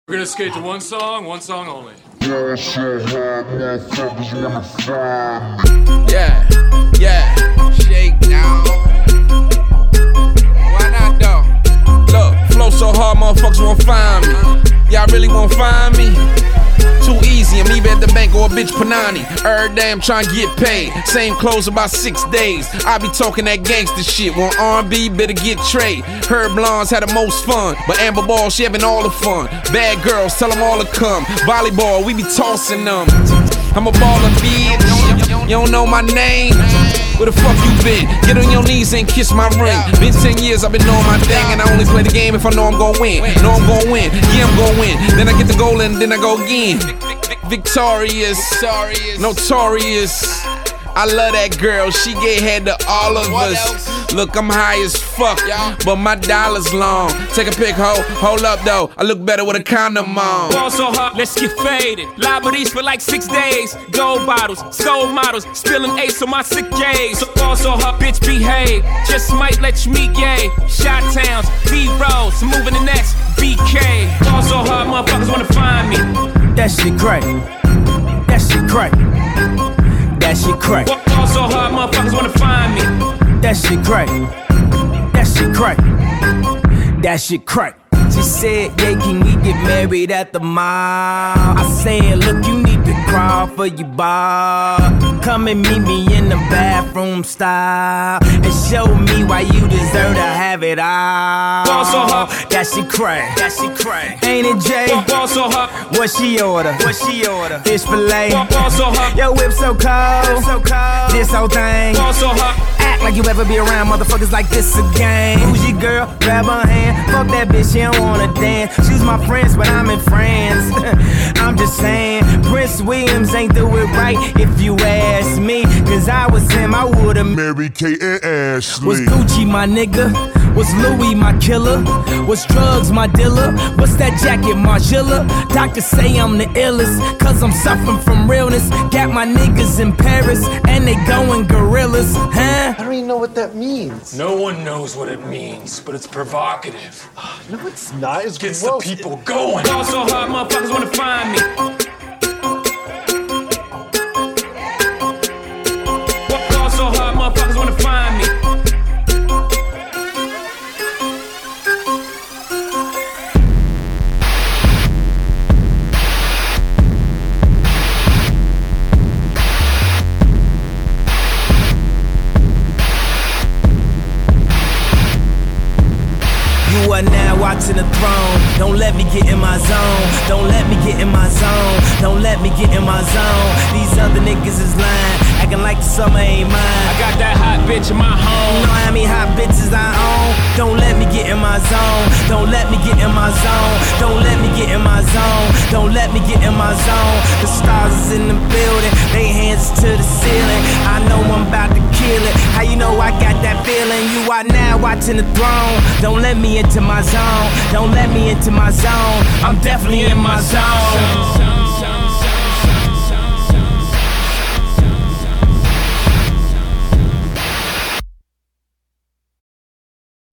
We're gonna skate to one song only. Yeah, shake down. Why not though? Look, flow so hard, motherfuckers won't find me. Y'all really won't find me? Too easy, I'm either at the bank or a bitch Panani. Every day I'm trying to get paid. Same clothes about 6 days. I be talking that gangster shit. Want R&B, better get trade. Her blondes had the most fun, but Amber Ball, she having all the fun. Bad girls, tell them all to come. Volleyball, we be tossing them. I'm a baller, bitch. You don't know my name? Where the fuck you been? Get on your knees and kiss my ring. Been 10 years, I've been doing my thing, and I only play the game if I know I'm gon' win. Know I'm gon' win, yeah, I'm gon' win. Then I get the goal and then I go again. Victorious, notorious. I love that girl, she gave head to all of us. Look, I'm high as fuck, but my dollar's long. Take a pic, hold up though. I look better with a condom on. Ball so hot, let's get faded. Liberties for like 6 days. Gold bottles, soul models, spilling ace on my sick days. So ball so hot, bitch behave. Just might let you meet gay. Shot towns, B-rolls, moving the next BK. Ball so hot, motherfuckers wanna find me. That shit crack. That shit crack. That shit crack. Ball so hard, motherfuckers wanna find me. That shit crack. That shit crack. That shit crack. She said, yeah, can we get married at the mall? I said, look, you need to crawl for your bar. Come and meet me in the bathroom style and show me why you deserve to have it all. Ball so hot. That shit crack. That shit crack. Ain't it, Jay? Ball so hot. What she order? What she order? Fish fillet. Ball so hot. Your whip so cold. So cold. This whole thing. Ball so hot. Act like you ever be around motherfuckers like this again. Who's your girl? Grab her hand. Fuck that bitch, she don't wanna dance. She's my friends, but I'm in France. I'm just saying, Prince Williams ain't do it right if you ask me. Cause I was him, I would've married Kate and Ashley. Was Gucci my nigga? Was Louis my killer? Was drugs my dealer? What's that jacket, Margiela? Doctors say I'm the illest, cause I'm suffering from realness. Got my niggas in Paris, and they going gorillas, huh? I don't even know what that means. No one knows what it means, but it's provocative. No, it's not. It's Gets gross. the people going. Ball so hard, motherfuckers wanna find me. Ball so hard, motherfuckers wanna find me. You are now watching the throne. Don't let me get in my zone. Don't let me get in my zone. Don't let me get in my zone. These other niggas is lying, acting like the summer ain't mine. I got that hot bitch in my You home. know how many hot bitches I own? Don't let me get in my zone. Don't let me get in my zone. Don't let me get in my zone. Don't let me get in my zone. The stars is in the building, they hands to the ceiling. I know I'm about to kill it. How you know I got that feeling? You are now watching the throne. Don't let me into my zone. Don't let me into my zone. I'm definitely in my zone.